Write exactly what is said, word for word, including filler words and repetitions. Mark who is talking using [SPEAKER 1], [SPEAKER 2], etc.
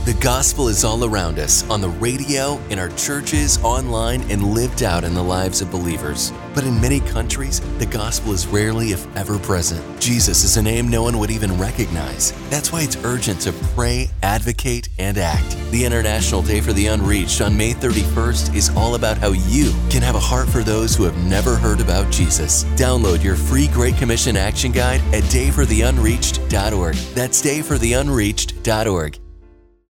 [SPEAKER 1] The gospel is all around us, on the radio, in our churches, online, and lived out in the lives of believers. But in many countries, the gospel is rarely, if ever, present. Jesus is a name no one would even recognize. That's why it's urgent to pray, advocate, and act. The International Day for the Unreached on May thirty-first is all about how you can have a heart for those who have never heard about Jesus. Download your free Great Commission Action Guide at day for the unreached dot org. That's day for the unreached dot org.